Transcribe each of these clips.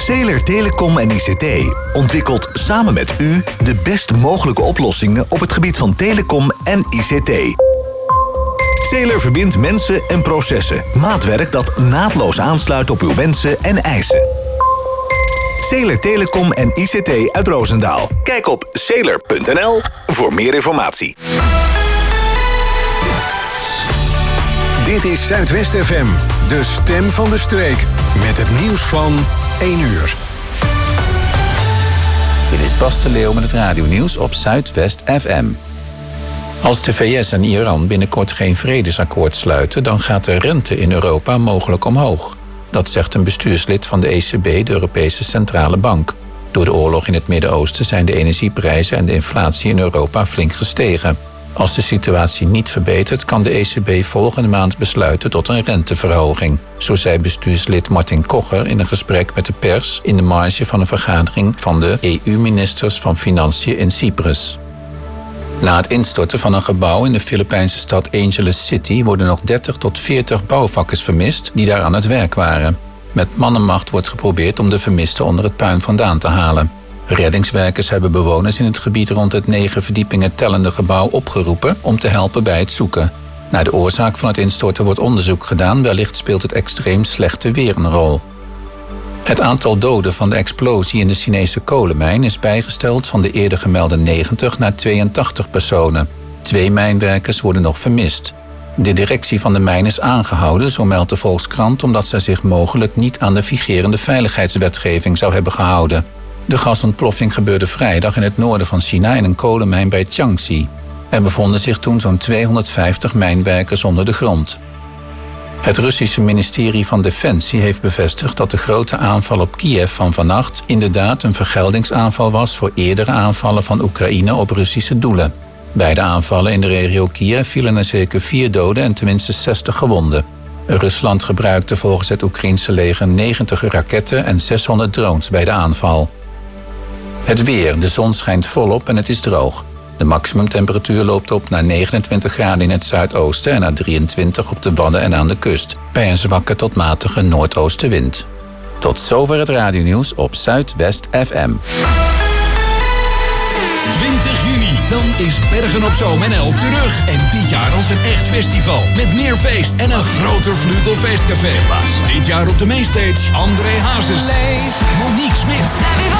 Zeeler Telecom en ICT ontwikkelt samen met u de best mogelijke oplossingen op het gebied van telecom en ICT. Zeeler verbindt mensen en processen. Maatwerk dat naadloos aansluit op uw wensen en eisen. Zeeler Telecom en ICT uit Roosendaal. Kijk op zeeler.nl voor meer informatie. Dit is Zuidwest FM, de stem van de streek. Met het nieuws van 1 uur. Dit is Bas de Leeuw met het radionieuws op Zuidwest FM. Als de VS en Iran binnenkort geen vredesakkoord sluiten, dan gaat de rente in Europa mogelijk omhoog. Dat zegt een bestuurslid van de ECB, de Europese Centrale Bank. Door de oorlog in het Midden-Oosten zijn de energieprijzen en de inflatie in Europa flink gestegen. Als de situatie niet verbetert, kan de ECB volgende maand besluiten tot een renteverhoging. Zo zei bestuurslid Martin Kocher in een gesprek met de pers in de marge van een vergadering van de EU-ministers van Financiën in Cyprus. Na het instorten van een gebouw in de Filipijnse stad Angeles City worden nog 30 tot 40 bouwvakkers vermist die daar aan het werk waren. Met man en macht wordt geprobeerd om de vermisten onder het puin vandaan te halen. Reddingswerkers hebben bewoners in het gebied rond het 9 verdiepingen tellende gebouw opgeroepen om te helpen bij het zoeken. Naar de oorzaak van het instorten wordt onderzoek gedaan, wellicht speelt het extreem slechte weer een rol. Het aantal doden van de explosie in de Chinese kolenmijn is bijgesteld van de eerder gemelde 90 naar 82 personen. 2 mijnwerkers worden nog vermist. De directie van de mijn is aangehouden, zo meldt de Volkskrant, omdat zij zich mogelijk niet aan de vigerende veiligheidswetgeving zou hebben gehouden. De gasontploffing gebeurde vrijdag in het noorden van China in een kolenmijn bij Jiangxi. Er bevonden zich toen zo'n 250 mijnwerkers onder de grond. Het Russische ministerie van Defensie heeft bevestigd dat de grote aanval op Kiev van vannacht inderdaad een vergeldingsaanval was voor eerdere aanvallen van Oekraïne op Russische doelen. Bij de aanvallen in de regio Kiev vielen er zeker 4 doden en tenminste 60 gewonden. Rusland gebruikte volgens het Oekraïense leger 90 raketten en 600 drones bij de aanval. Het weer. De zon schijnt volop en het is droog. De maximumtemperatuur loopt op naar 29 graden in het zuidoosten en naar 23 op de Wadden en aan de kust, bij een zwakke tot matige noordoostenwind. Tot zover het radionieuws op Zuidwest FM. 20 juni, dan is Bergen op Zoom NL terug. En dit jaar als een echt festival. Met meer feest en een groter Vlugelfeestcafé. Dit jaar op de mainstage André Hazes, Monique Smit,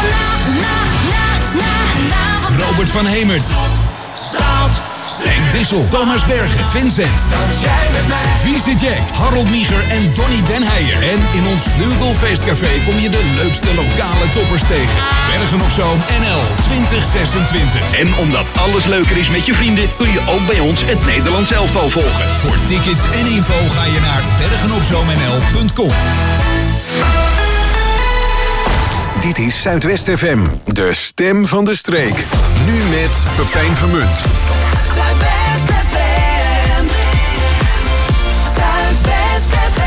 Robert van Hemert, Henk Dissel, Thomas Bergen, Vincent, Vieze Jack, Harold Mieger en Donny Den Heijer. En in ons Vlugelfeestcafé kom je de leukste lokale toppers tegen. Bergen op Zoom NL 2026. En omdat alles leuker is met je vrienden, kun je ook bij ons het Nederlands elftal volgen. Voor tickets en info ga je naar bergenopzoomnl.com. Dit is Zuidwest FM, de stem van de streek. Nu met Pepijn Vermunt. Zuidwest FM. Zuidwest FM.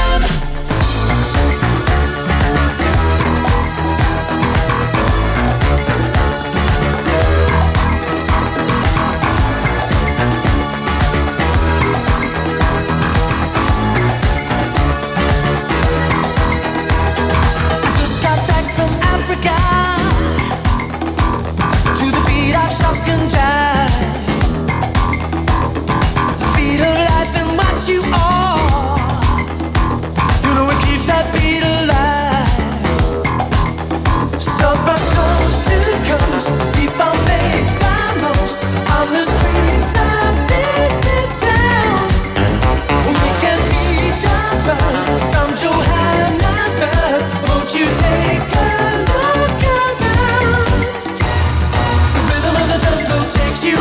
To the beat of shotgun jive, speed of life and what you are. You know it keeps that beat alive. So from coast to coast, people make the most on the streets of this town. We can beat the buzz from Johannesburg. Won't you take a look around? The rhythm of the jungle takes you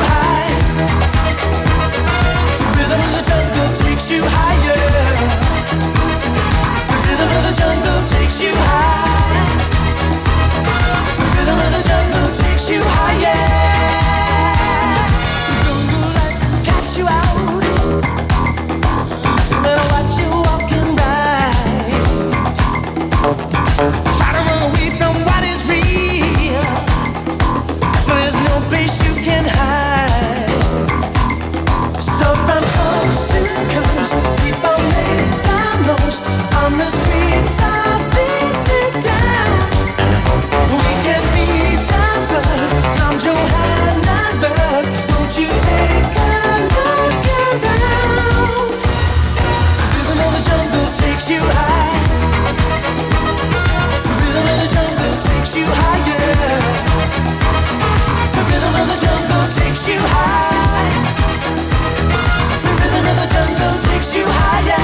takes you higher. The rhythm of the jungle takes you high. The rhythm of the jungle takes you higher.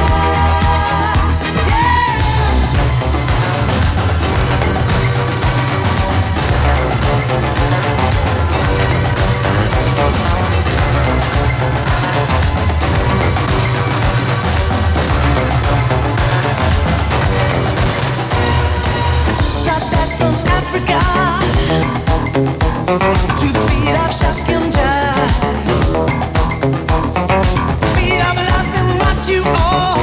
Got back from Africa to the beat of Shakim Jah. Beat of life and what you are.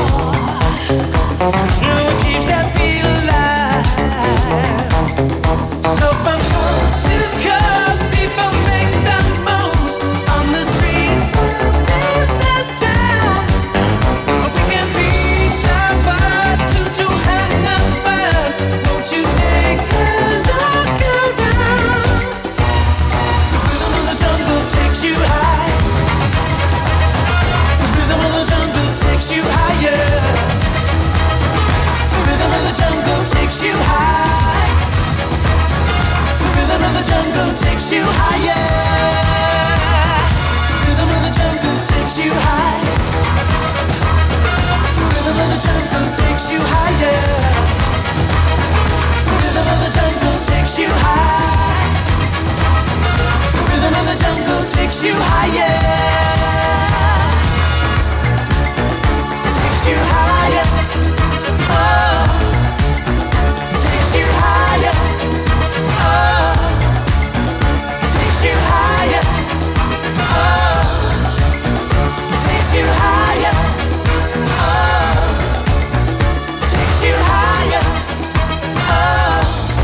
What keeps that beat alive? So from coast to coast, people make the most on the streets of this town. We can beat the bar to Johannesburg. Won't you take a look around? The rhythm of the jungle takes you high. The rhythm of the jungle takes you higher. The rhythm of the jungle takes you high. The rhythm of the jungle takes you higher. The rhythm of the jungle takes you high. The rhythm of the jungle takes you higher. The rhythm of the jungle takes you high. The rhythm of the jungle takes you higher. Takes you higher. Oh, takes you higher. Oh, takes you higher. Oh, takes you higher. Oh, takes you higher. Oh.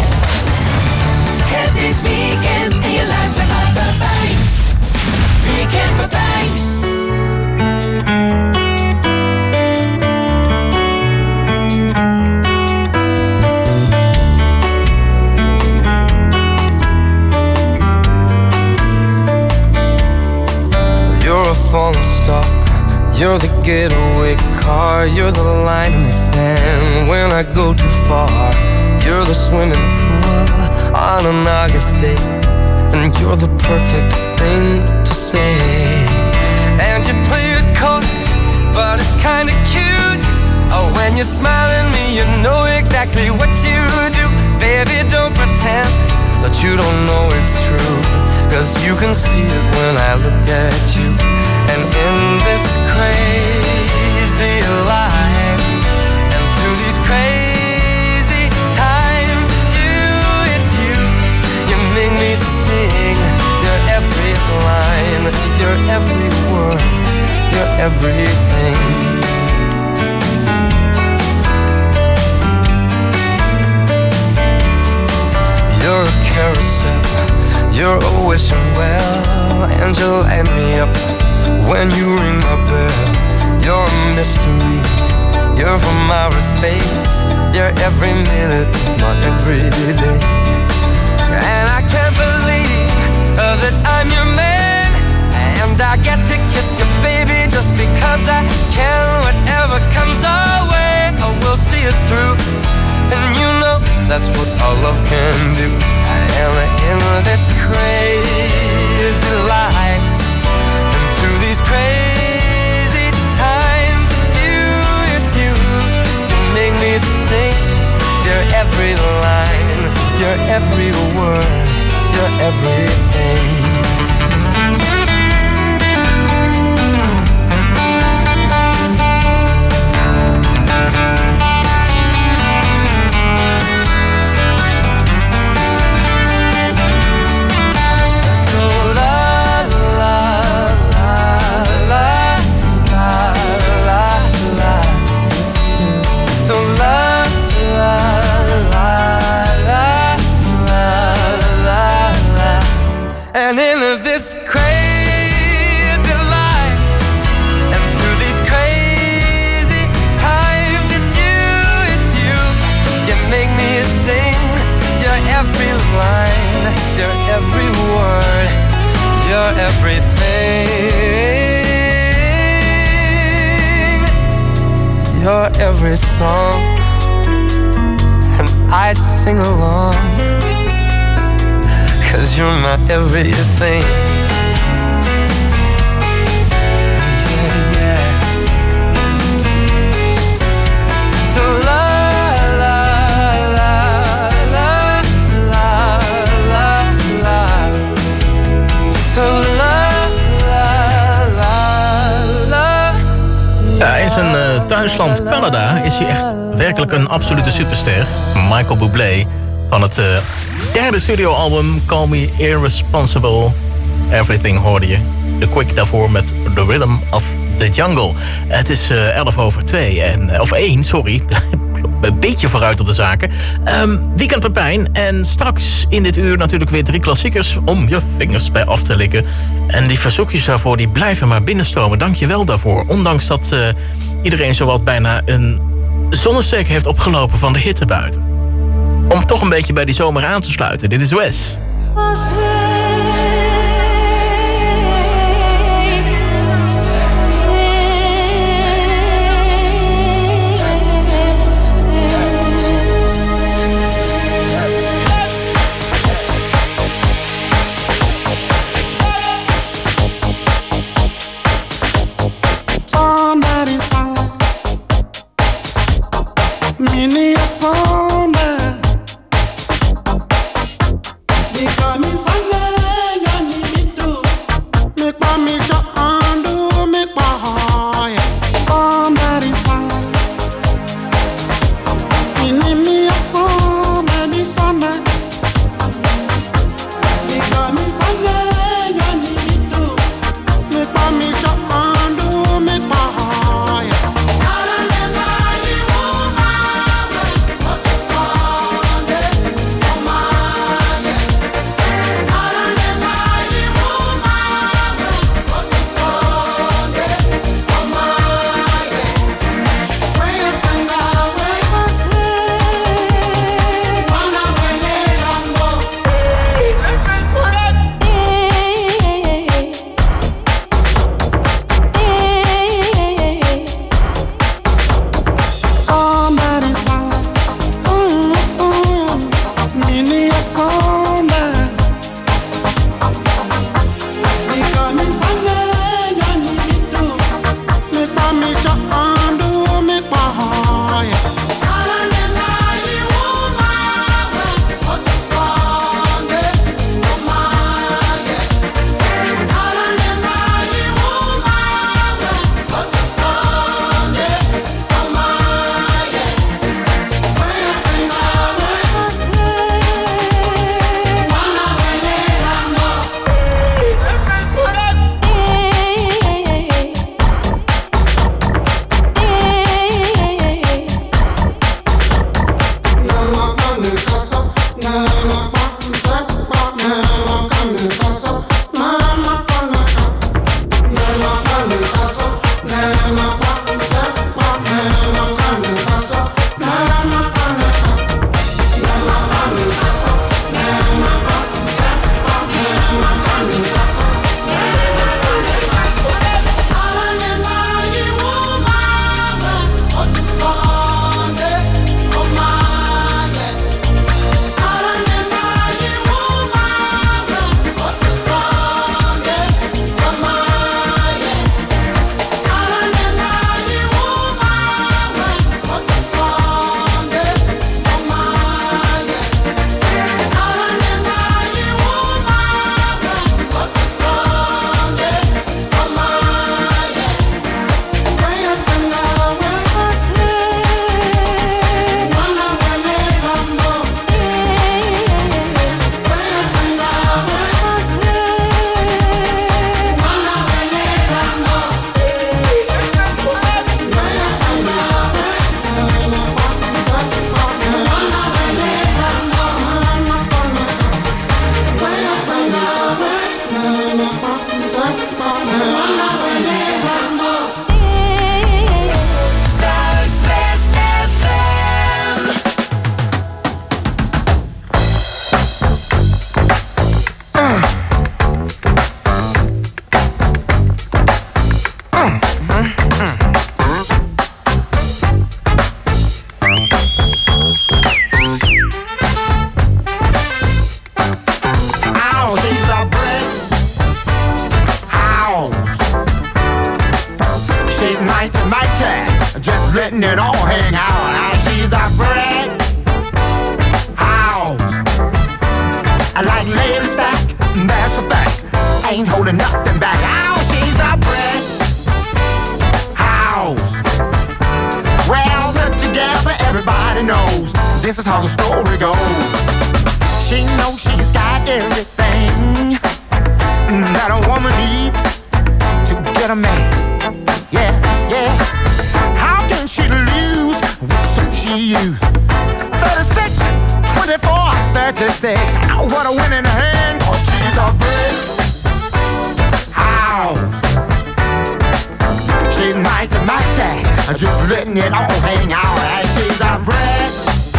Het is weekend en je luistert naar Pepijn. Weekend Pepijn. You're a falling star. You're the getaway car. You're the line in the sand when I go too far. You're the swimming pool on an August day, and you're the perfect thing to say. And you play it cold, but it's kinda cute. Oh, when you smile at me, you know exactly what you do. Baby, don't pretend that you don't know it's true, 'cause you can see it when I look at you. And in this crazy life, and through these crazy times, it's you, you make me sing. You're every line, you're every word, you're everything. You're a carousel, you're a wishing well, and you light me up when you ring my bell. You're a mystery, you're from outer space. You're every minute of my everyday. And I can't believe that I'm your man, and I get to kiss you, baby, just because I can. Whatever comes our way, I will see it through. And you know that's what our love can do. And in this crazy life, and through these crazy times, it's you, you make me sing. You're every line, you're every word, you're everything. And in this crazy life, and through these crazy times, it's you, you make me sing. You're every line, you're every word, you're everything. You're every song, and I sing along. 'cause you're my everything. Yeah, yeah. So la la la la la la la. So la la la la. Ja, in zijn thuisland Canada is hij echt werkelijk een absolute superster. Michael Bublé van het derde studioalbum Call Me Irresponsible. Everything hoorde je. De Quick daarvoor met The Rhythm of the Jungle. Het is 1:11 of 1, sorry. Een beetje vooruit op de zaken. Weekend Pepijn. En straks in dit uur natuurlijk weer 3 klassiekers om je vingers bij af te likken. En die verzoekjes daarvoor die blijven maar binnenstromen. Dank je wel daarvoor. Ondanks dat iedereen zowat bijna een zonnesteek heeft opgelopen van de hitte buiten. Om toch een beetje bij die zomer aan te sluiten. Dit is Wes. Because letting it all hang out. She's a brick house. I like lady stack, that's a fact. Ain't holding nothing back. Oh, she's a brick house. Well, put together, everybody knows this is how the story goes. She knows she's got everything that a woman needs to get a man. Yeah, yeah. How can she lose with the suit she used? 36, 24, 36. Oh, what a winning hand, cause she's a brick house. She's mighty, just letting it all hang out. And she's a brick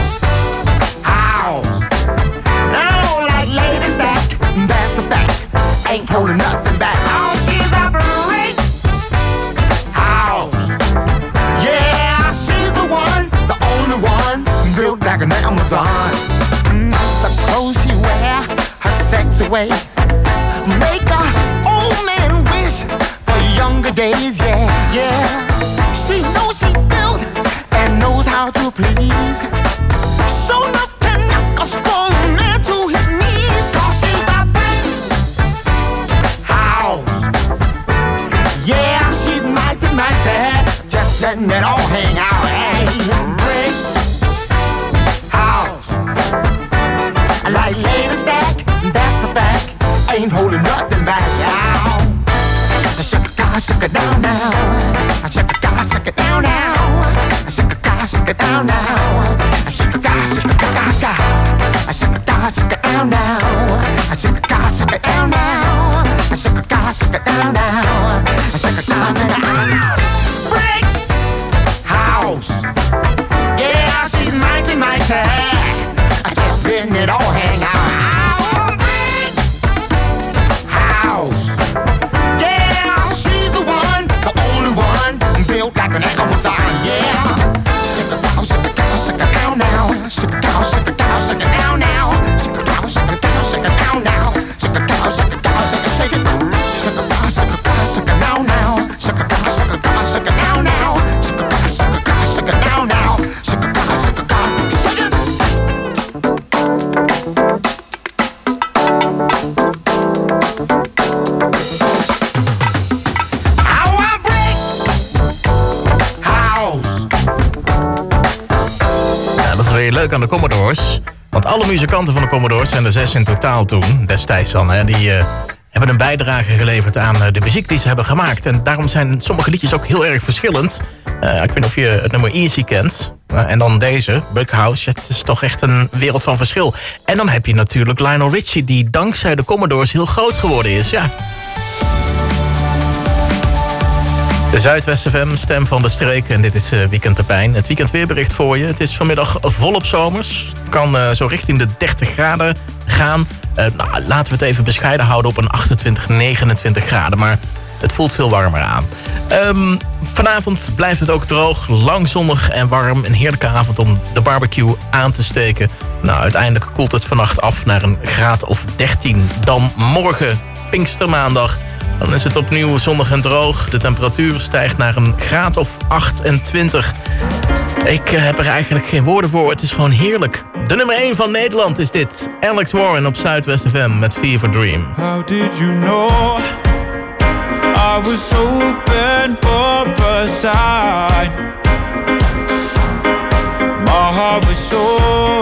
house. Now, like lady stack, that's a fact. Ain't holding nothing back. Oh, she's a brick house. Yeah, she's the one, the only one, built like an Amazon. The clothes she wear, her sexy ways, make a old man wish for younger days. Yeah, yeah. She knows she's built and knows how to please. Show enough to knock a strong man to his knees. Cause she's a brick house. Yeah, she's mighty, mighty, just letting it all hang out. Hey, brick house. Like lady stack, that's a fact. Ain't holding nothing back. Shake it down now. Shake it down now. Shake it down now. Shake it down now. Shake it down now. Shake it down now. Shake it down now. Break house. Yeah, she's mighty, mighty. Just letting it all hang out. Break house. Built like an Amazon, yeah. Shake it down, shake it down, shake it down now. Shake it down, shake it down, shake it down now. Shake it down, shake it down, shake it down now. Shake it down, shake it down, shake it, shake it. Shake it down, shake it down, shake it down now. Shake it down, shake it down, shake it down now. Shake it down, shake it down, shake it down now. Shake it down, shake it down, shake it. Leuk aan de Commodores. Want alle muzikanten van de Commodores, zijn er 6 in totaal toen, destijds dan, hè, die hebben een bijdrage geleverd aan de muziek die ze hebben gemaakt. En daarom zijn sommige liedjes ook heel erg verschillend. Ik weet niet of je het nummer Easy kent. En dan deze, Brick House, het is toch echt een wereld van verschil. En dan heb je natuurlijk Lionel Richie, die dankzij de Commodores heel groot geworden is, ja. De Zuidwest FM, stem van de streek. En dit is Weekend Pepijn. Het weekendweerbericht voor je. Het is vanmiddag volop zomers. Het kan zo richting de 30 graden gaan. Laten we het even bescheiden houden op een 28, 29 graden. Maar het voelt veel warmer aan. Vanavond blijft het ook droog, lang zonnig en warm. Een heerlijke avond om de barbecue aan te steken. Uiteindelijk koelt het vannacht af naar een graad of 13. Dan morgen, Pinkstermaandag. Dan is het opnieuw zonnig en droog. De temperatuur stijgt naar een graad of 28. Ik heb er eigenlijk geen woorden voor. Het is gewoon heerlijk. De nummer 1 van Nederland is dit. Alex Warren op Zuidwest FM met Fever Dream. How did you know I was open for a sign? My heart was so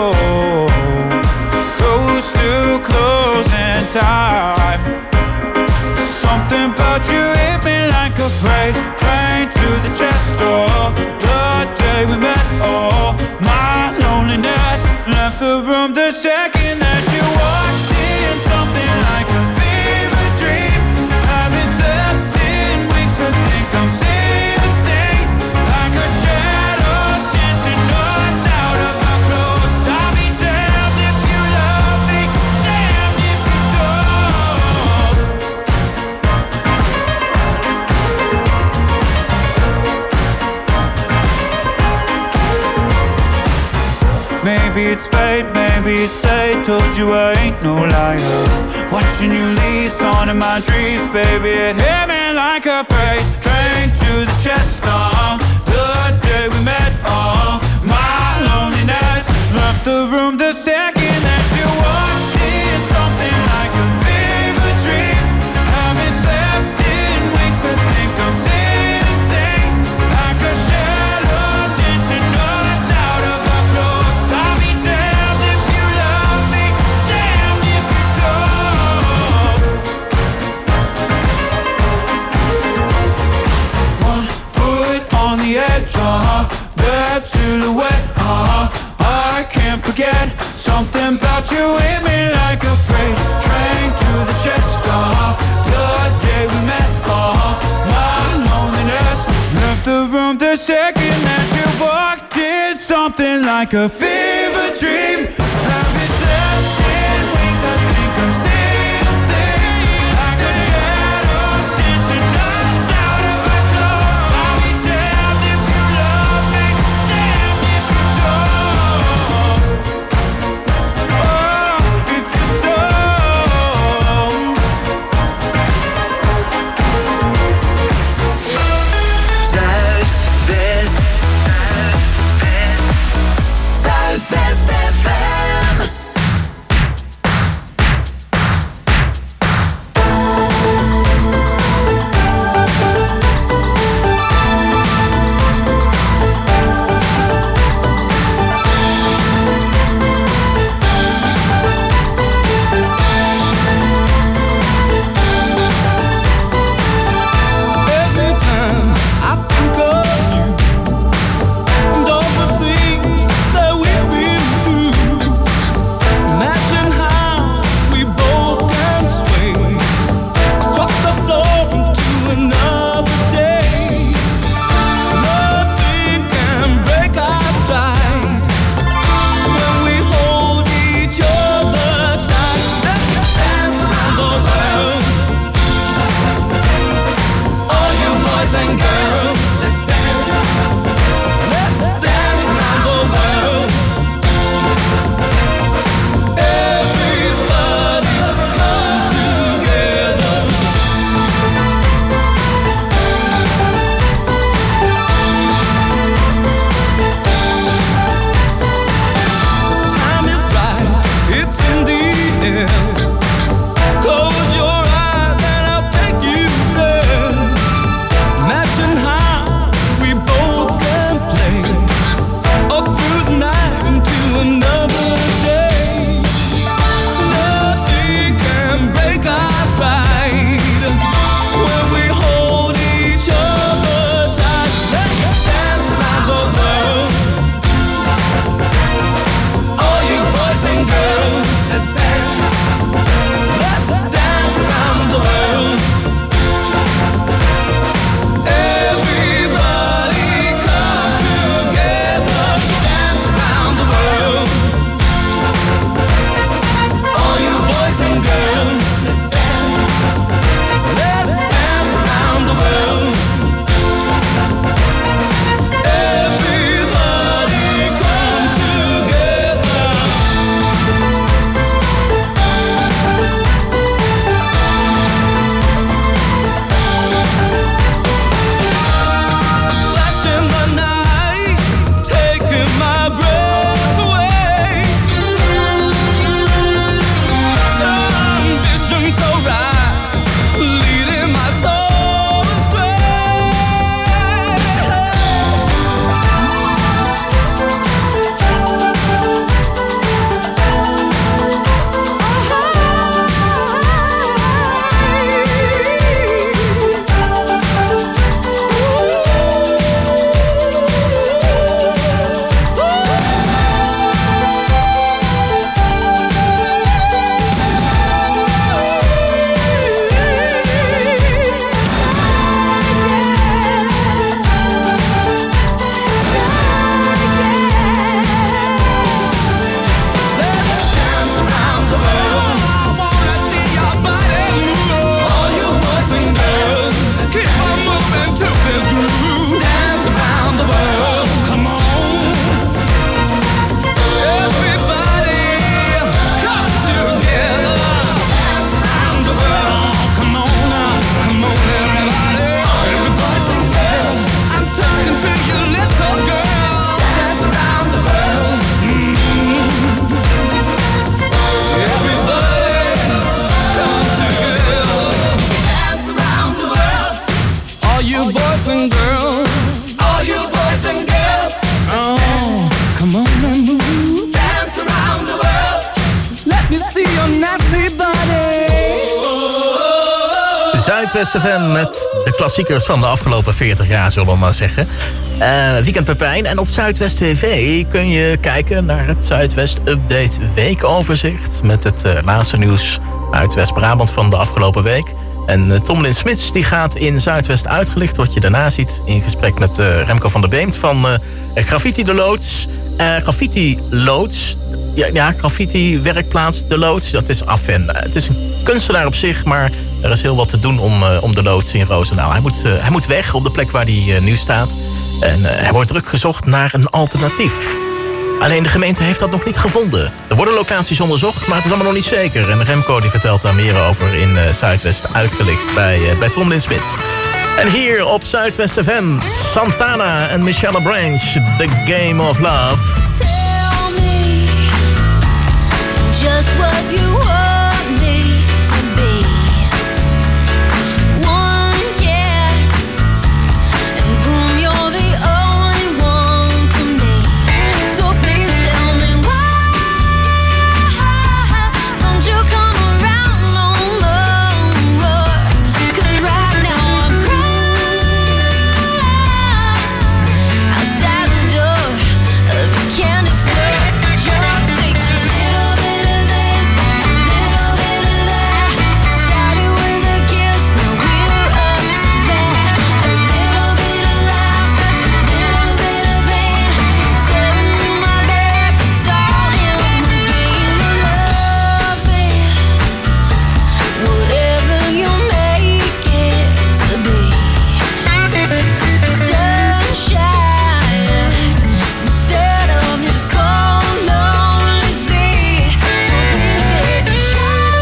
close to closing time. Something about you hit me like a freight train to the chest door. The day we met, oh, my loneliness left the room the second that you walked in. Something like a fever dream. Haven't slept in weeks, I think I'm seeing things like a shadows dancing us out of our clothes. I'll be damned if you love me, damned if you don't. Maybe it's fate, maybe it's fate. Told you I ain't no liar. Watching you leave, on in my dreams, baby. It hit me like a freight train train to the chest. The day we met, my loneliness left the room the second that you walked in. Something like a fever dream. Haven't slept in weeks. I think I'm seeing things like a shadow dancing us out of our clothes. I'll be damned if you love me, damned if you don't. One foot on the edge, that silhouette, I can't forget. Something about you hit me like a freight train to the chest. The day we met, my loneliness left the room the second that you walked in. Something like a fever dream. Haven't slept in weeks. I think I'm seeing things like a shadows dancing us out of our clothes. I'll be damned if you love me, damned if you don't. Oh, if you don't. Zuidwest FM. Zuidwest FM met de klassiekers van de afgelopen 40 jaar, zullen we maar zeggen. Weekend Pepijn. En op Zuidwest TV kun je kijken naar het Zuidwest Update weekoverzicht. Met het laatste nieuws uit West-Brabant van de afgelopen week. En Tomlin Smits die gaat in Zuidwest uitgelicht. Wat je daarna ziet in gesprek met Remco van der Beemt van Graffiti de Loods. Graffiti Loods. Ja, graffiti werkplaats de Loods. Dat is af en het is een kunstenaar op zich, maar er is heel wat te doen om de Loods in Roosendaal. Hij moet weg op de plek waar hij nu staat. En hij wordt druk gezocht naar een alternatief. Alleen de gemeente heeft dat nog niet gevonden. Er worden locaties onderzocht, maar het is allemaal nog niet zeker. En Remco die vertelt daar meer over in Zuidwest uitgelicht bij Tomlin Smits. En hier op Zuidwest FM, Santana en Michelle Branch, The Game of Love. Tell me just what you want me to be. One kiss and boom, you're the only one for me. So please tell me why don't you come around no more? 'Cause right now I'm crying outside the door of your candy store. Just takes a little bit of this, a little bit of that. Started with a kiss, now we're up to bat. A little bit of laughs, a little bit of pain. Telling you my babe, it's all in the game of love is whatever you make it to be. Sunshine instead of this cold, lonely sea. So please, baby, try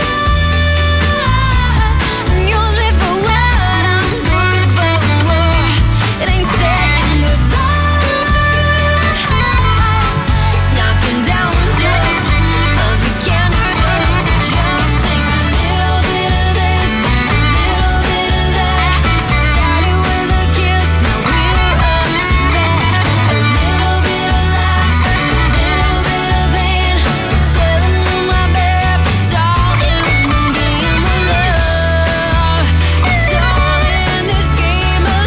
and use me for what I'm good for. It ain't saying goodbye. It's knocking down the door of the candy store. Just takes a little bit of this, a little bit of that. Started with a kiss, now we're up to bat. A little bit of laughs, a little bit of pain. Telling you my babe, it's all in the game of love. It's all in this game of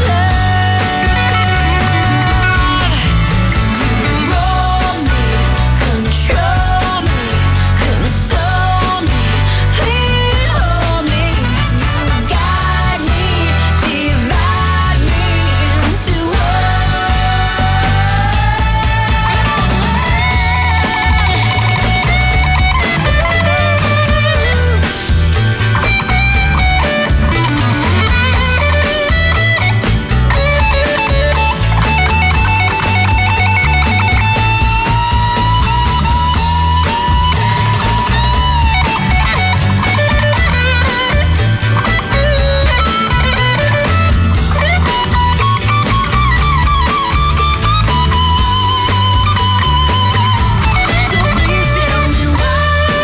love. You roll me, control me, console me. Please hold me, you guide me, divide me into So please tell me why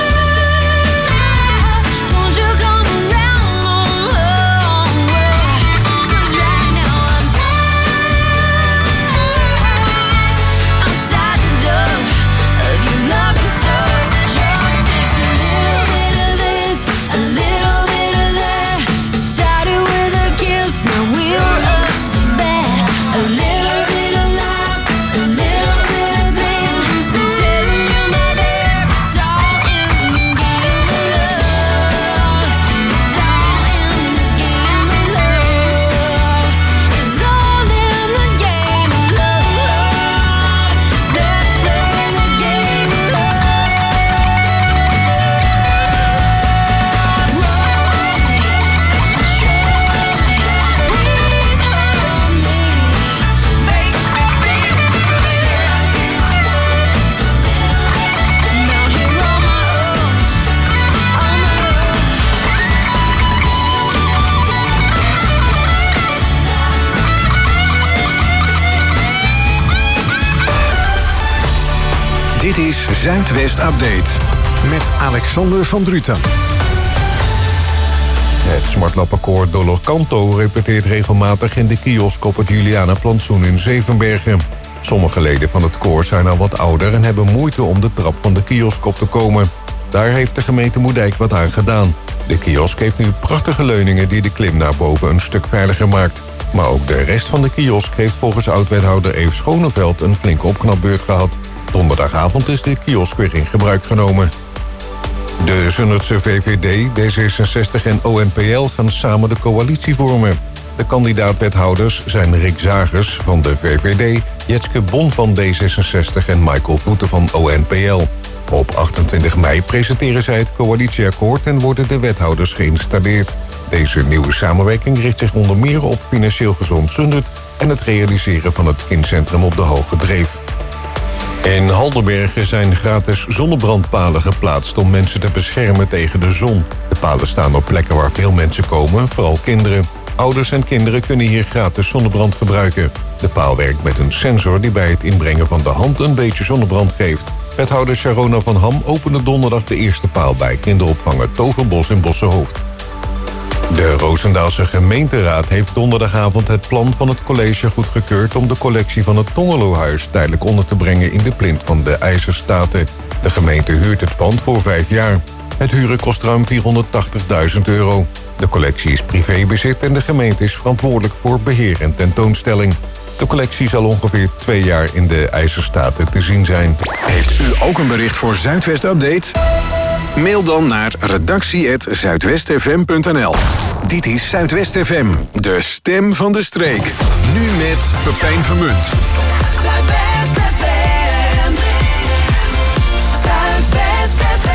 don't you come around no more? 'Cause right now I'm outside the door of your loving store. Just takes a little bit of this, a little bit of that. Started with a kiss, now we're up to bat. A little bit of laughs, a little bit of pain. I'm telling you my babe, it's all in the game of love. It's all in this game of love. It's all in the game of love. Let's play the game of love. Roll me, control me, please hold me, make me feel I'm out here on my own, on my own. Dit is Zuidwest Update met Alexander van Druten. Het smartlapppenkoor Dolor Canto repeteert regelmatig in de kiosk op het Juliana Plantsoen in Zevenbergen. Sommige leden van het koor zijn al wat ouder en hebben moeite om de trap van de kiosk op te komen. Daar heeft de gemeente Moerdijk wat aan gedaan. De kiosk heeft nu prachtige leuningen die de klim naar boven een stuk veiliger maakt. Maar ook de rest van de kiosk heeft volgens oud-wethouder Eve Schoneveld een flinke opknapbeurt gehad. Donderdagavond is de kiosk weer in gebruik genomen. De Zundertse VVD, D66 en ONPL gaan samen de coalitie vormen. De kandidaat-wethouders zijn Rick Zagers van de VVD, Jetske Bon van D66 en Michael Voeten van ONPL. Op 28 mei presenteren zij het coalitieakkoord en worden de wethouders geïnstalleerd. Deze nieuwe samenwerking richt zich onder meer op financieel gezond Zundert en het realiseren van het kindcentrum op de Hoge Dreef. In Halderbergen zijn gratis zonnebrandpalen geplaatst om mensen te beschermen tegen de zon. De palen staan op plekken waar veel mensen komen, vooral kinderen. Ouders en kinderen kunnen hier gratis zonnebrand gebruiken. De paal werkt met een sensor die bij het inbrengen van de hand een beetje zonnebrand geeft. Wethouder Sharona van Ham opende donderdag de eerste paal bij kinderopvang het Toverbos in Bossenhoofd. De Roosendaalse gemeenteraad heeft donderdagavond het plan van het college goedgekeurd om de collectie van het Tongelohuis tijdelijk onder te brengen in de plint van de IJzerstaten. De gemeente huurt het pand voor 5 jaar. Het huren kost ruim €480.000. De collectie is privébezit en de gemeente is verantwoordelijk voor beheer en tentoonstelling. De collectie zal ongeveer 2 jaar in de IJzerstaten te zien zijn. Heeft u ook een bericht voor Zuidwest Update? Mail dan naar redactie@zuidwestfm.nl. Dit is Zuidwest FM, de stem van de streek. Nu met Pepijn Vermunt. Zuidwest FM. Zuidwest FM.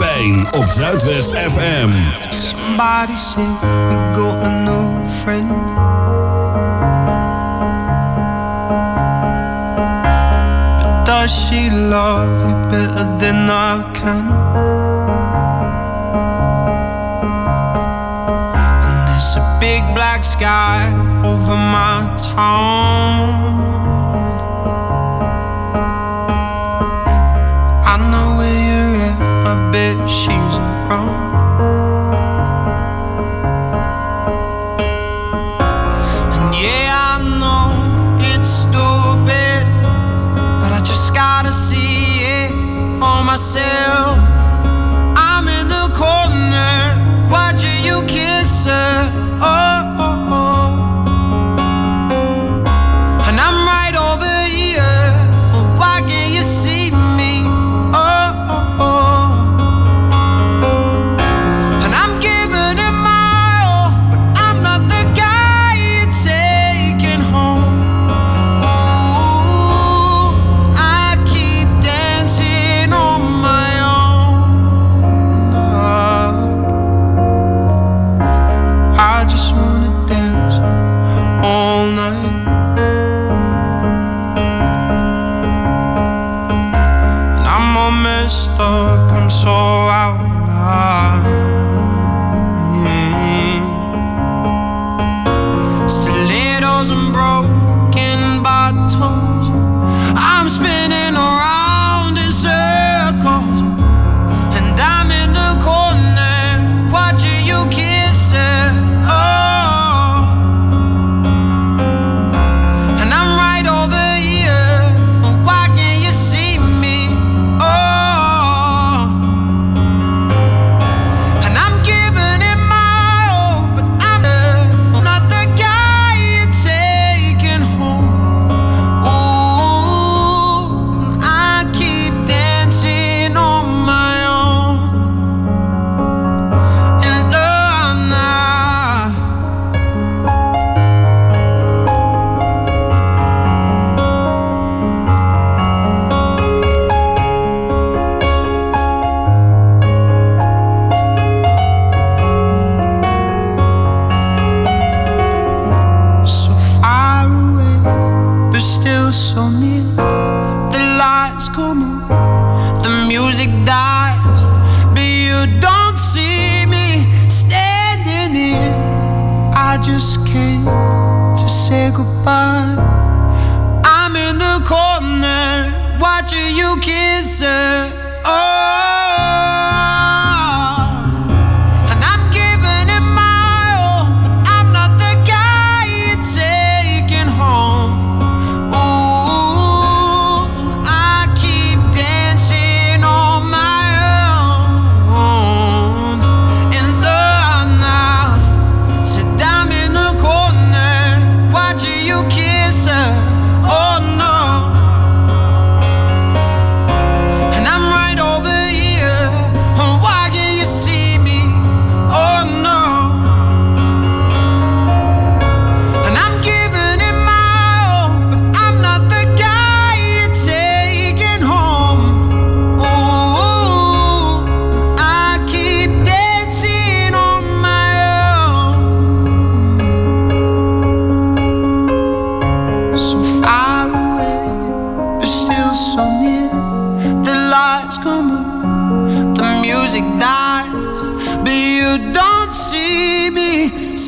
Pepijn op Zuidwest FM. Somebody said you got a new friend. But does she love you better than I can? And there's a big black sky over my town. I know where you're at, I bet she's around. And yeah, I know it's stupid, but I just gotta see it for myself. I'm in the corner, watching you kiss her. Oh, oh, oh. And I'm right over here, why can't you see me? Oh, oh, oh. And I'm giving it my all, but I'm not the guy you're taking home. Ooh, I keep dancing on my own. I just wanna dance all night. And I'm all messed up, I'm so out of line. Stilettos and broken bottles, I'm spinning around in circles. And I'm in the corner, watching you kiss her. Oh, and I'm right over here, why can't you see me? Oh, and I'm giving it my all, but I'm not the guy you're taking home. Ooh, I keep dancing on my own. And the night, so far away, but still so near. The lights come on, the music dies, but you don't see me standing here. I just came to say goodbye. I'm in the corner, watching you kiss her. Oh, and I'm giving it my all, but I'm not the guy you're taking home. Ooh, I keep dancing on my own. In the night, said I'm in the corner, watching you kiss her. Oh no, and I'm right over here, why can't you see me? Oh no, and I'm giving it my all, but I'm not the guy you're taking home. Ooh, I keep dancing on my own. So far away, but still so near. The lights come on, the music dies, but you don't see me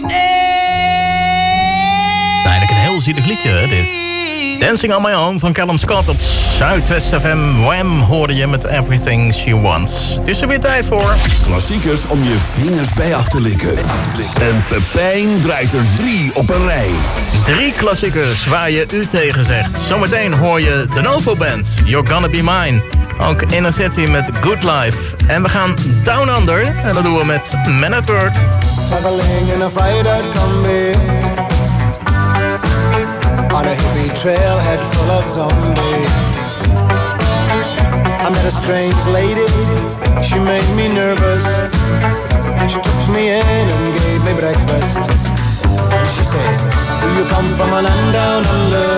Eigenlijk een heel zielig liedje, hè, dit. Dancing on My Own van Callum Scott op Zuidwest FM. Wham hoorde je met Everything She Wants. Het is er weer tijd voor Klassiekers om je vingers bij af te likken. En Pepijn draait er 3 op een rij. 3 klassiekers waar je u tegen zegt. Zometeen hoor je de Novo Band, You're Gonna Be Mine. Ook Inner City met Good Life. En we gaan Down Under. En dat doen we met Men at Work. Traveling in a freighter combi on a hippie trailhead full of zombies. I met a strange lady, she made me nervous. She took me in and gave me breakfast. And she said, do you come from a land down under,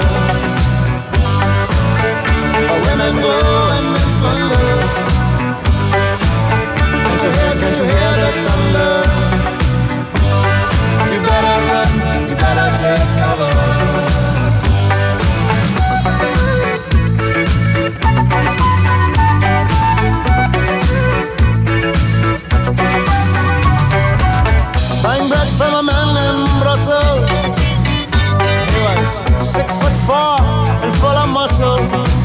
where women go and men plunder? Can't you hear the thunder? You better run, you better take cover. Buying bread from a man in Brussels. He was 6'4" and full of muscle.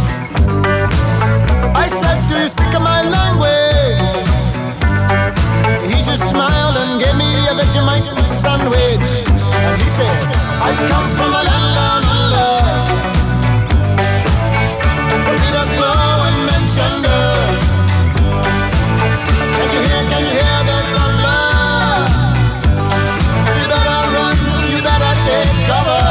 I said, do you speak my language? He just smiled and gave me a Vegemite sandwich. And he said, I come from a land down under. The Peter Slow and mentioned her. Can't you hear the thunder? You better run, you better take cover.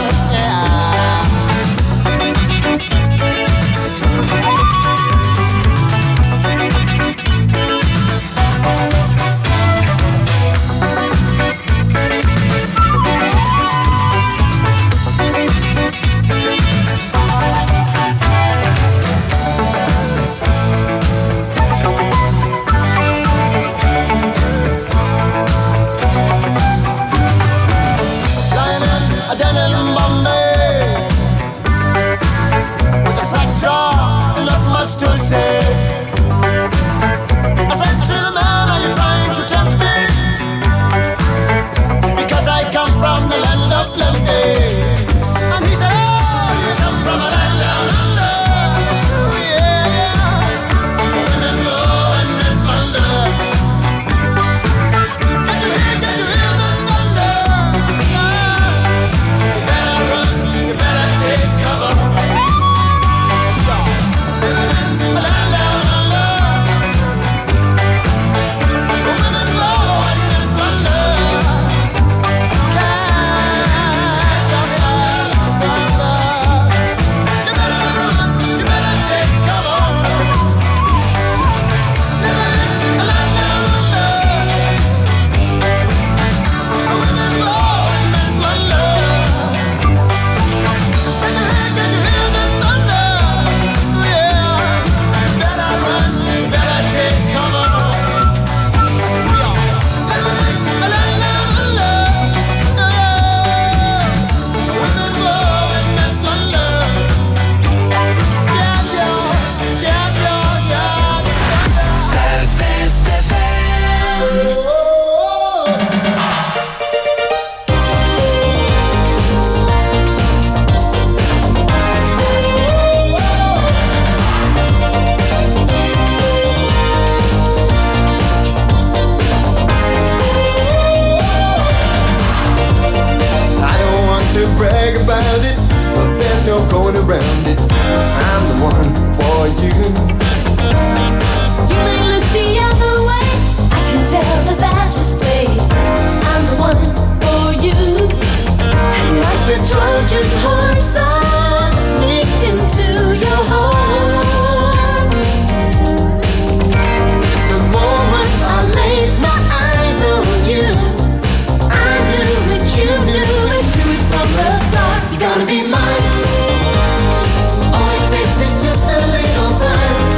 To say, I said to the man, are you trying to tempt me? Because I come from the land of plenty. And he said, oh, you come from a land down under. Yeah, women go and men wonder. Can't you hear the thunder? You better run, you better take cover. Gonna be mine. All it takes is just a little time.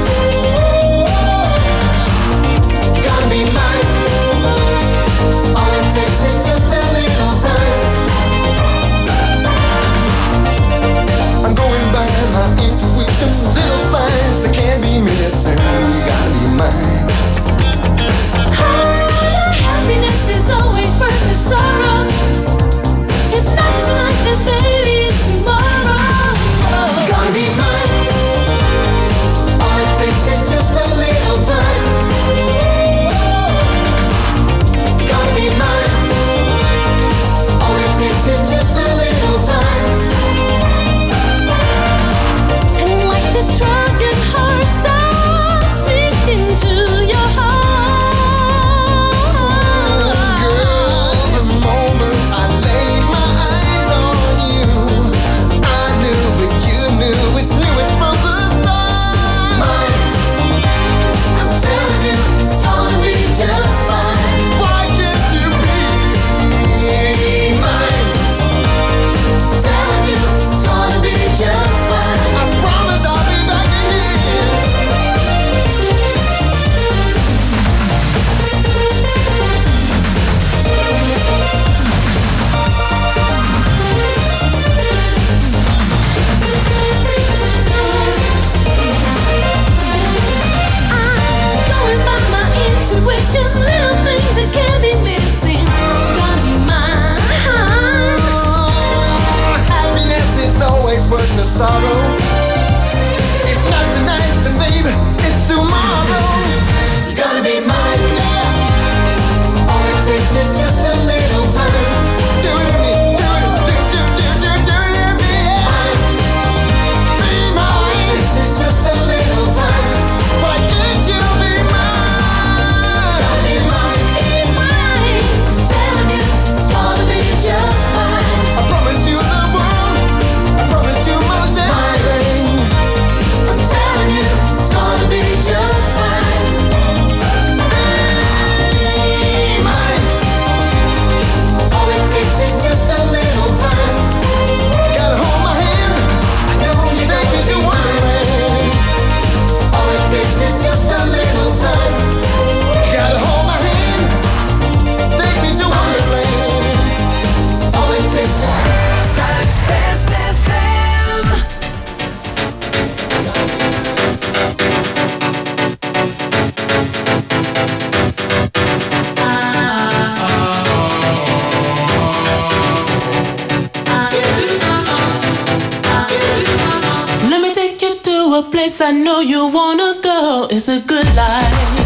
place I know you wanna go. It's a good life.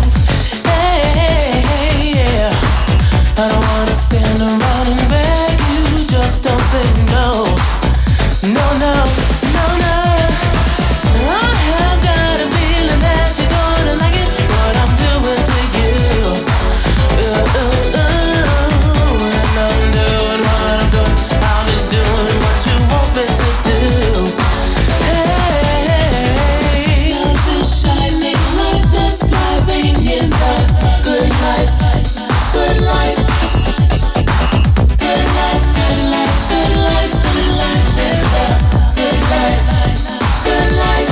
Hey, yeah. I don't wanna stand around and beg you. Just don't say no. No, no, no, no. I have got a feeling that you're gonna like it. What I'm doing to you. And I'm doing what I'm doing. I'll be doing what you want me to do. Hey, love is shining, life is thriving in the good life. Good life. Good life, good life, good life, good life in the good life. Good life.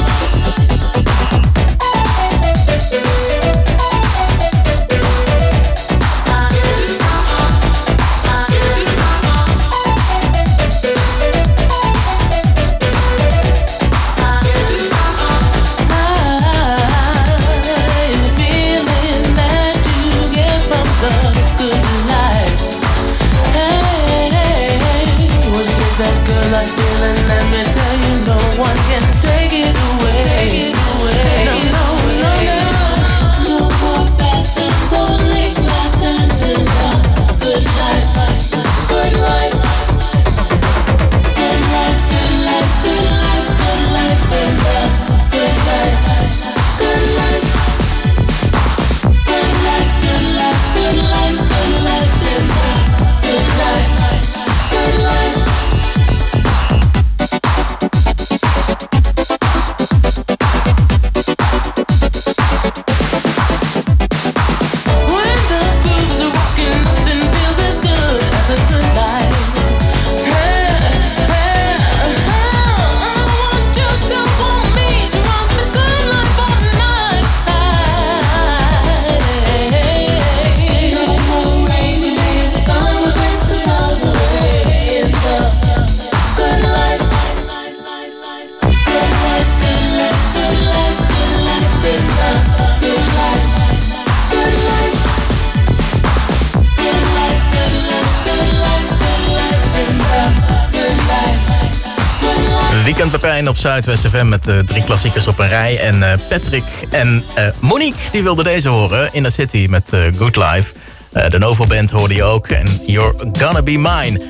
Weekend Pepijn op Zuidwest FM met 3 klassiekers op een rij. En Patrick en Monique, die wilden deze horen. In the City met Good Life. De Novo Band hoorde je ook. En You're Gonna Be Mine.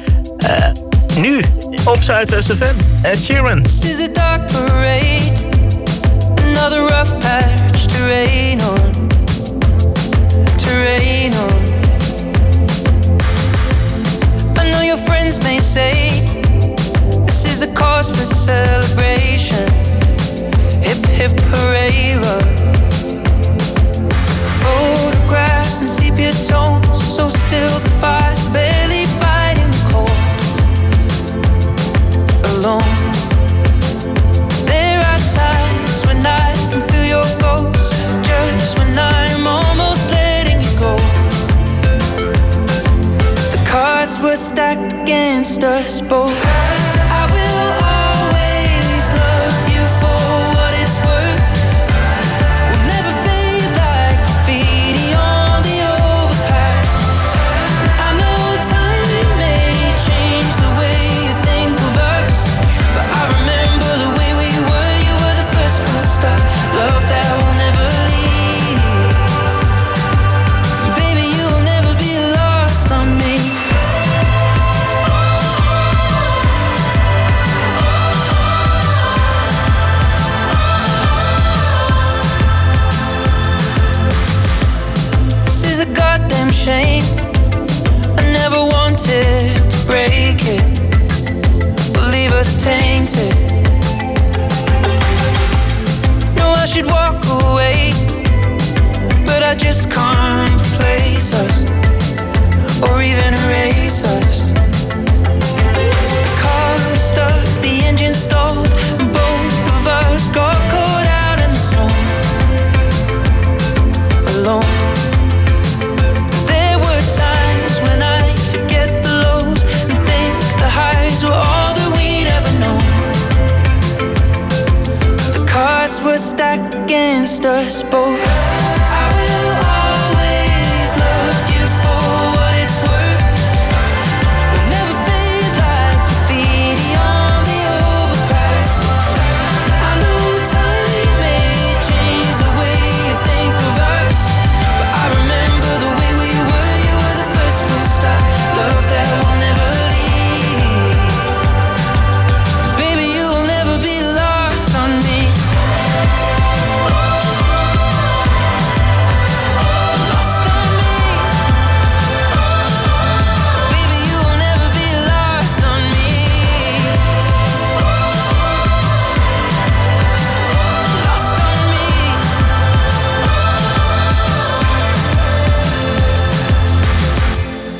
Nu op Zuidwest FM. Ed Sheeran. This is a dark parade. Another rough patch to rain on. To rain on. I know your friends may say a cause for celebration. Hip hip hooray love. Photographs and sepia tones, so still the fire's barely fighting the cold. Alone. There are times when I can feel your ghost, just when I'm almost letting you go. The cards were stacked against us both.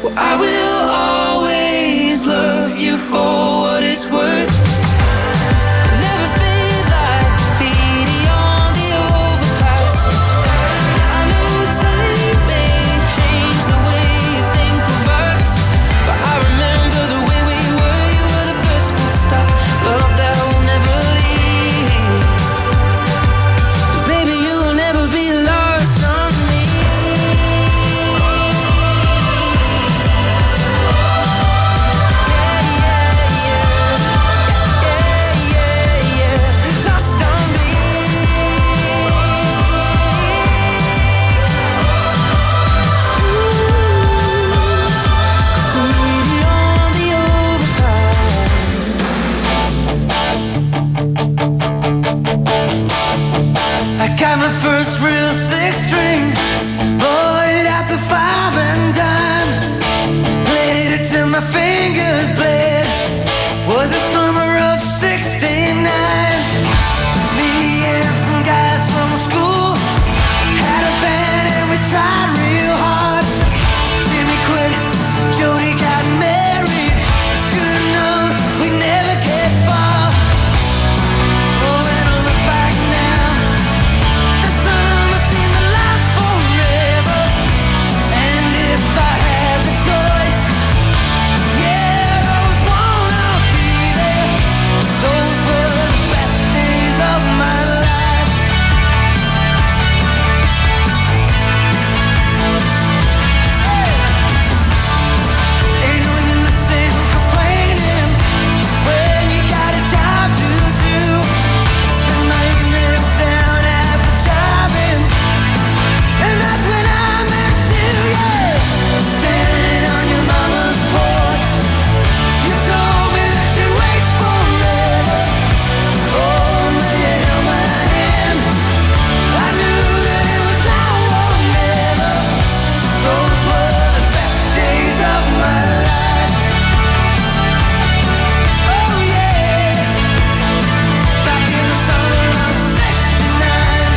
I will always love you for what it's worth. Never feel like graffiti on the overpass. I know time may change the way you think of us, but I remember the way we were. You were the first full stop, love that will never leave. But baby, you will never be lost on me. Lost on me. Graffiti on the overpass. I got my first real six string, bought it at the 5 and dime. Played it till my fingers bled. Was the summer of '69. Me and some guys from school had a band and we tried real hard. Jimmy quit, Jody got married. Should've known we'd never get far. Oh, when I look back now, the summer seemed to last forever. And if I had the choice, yeah, those wanna be there. Those were the best days of my life. Ain't no use in complaining when you got a job to do. Spend my evenings down at the drive-in, and that's when I met you, yeah. Standing on your mama's porch, you told me that you'd wait forever. Oh, when you held my hand, I knew that it was now or never. Those were the best days of my life. Oh yeah, back in the summer of '69.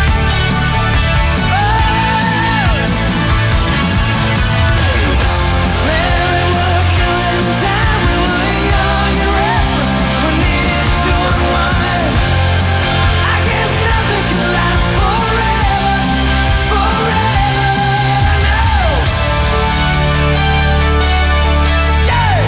Man, we were killing time. We were young and restless. We needed to unwind. I guess nothing can last forever, forever, no. Yeah.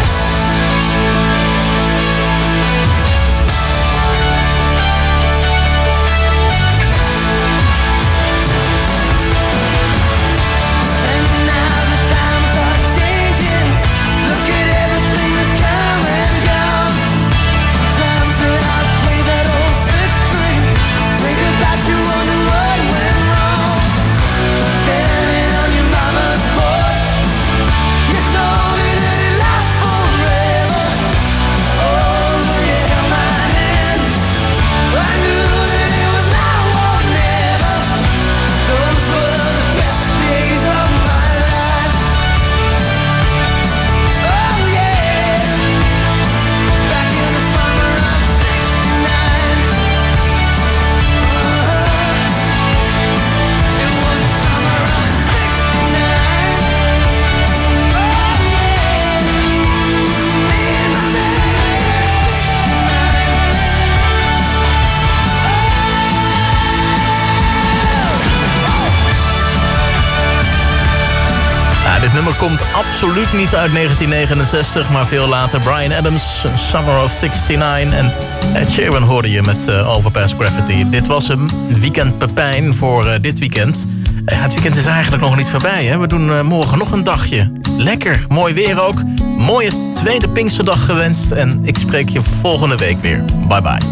And now the times are changing. Look at everything that's come and gone. Sometimes when I play that old six string, think about you, wonder what went wrong. Standing on your mama's porch, you told me that it lasts forever. Oh, when you held my hand, I knew that it was now or never. Those were the best days of my life. Oh yeah, back in the summer of '69. It was the summer of '69. Oh yeah, me and my man, Ja, dit nummer komt absoluut niet uit 1969, maar veel later. Bryan Adams, Summer of '69. En Ed Sheeran hoorde je met Overpass Graffiti. Dit was hem, Weekend Pepijn voor dit weekend. Het weekend is eigenlijk nog niet voorbij, hè? We doen morgen nog een dagje. Lekker, mooi weer ook. Mooie tweede Pinksterdag gewenst. En ik spreek je volgende week weer. Bye bye.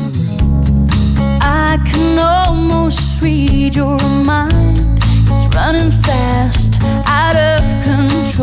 I can almost read your mind. It's running fast, out of control.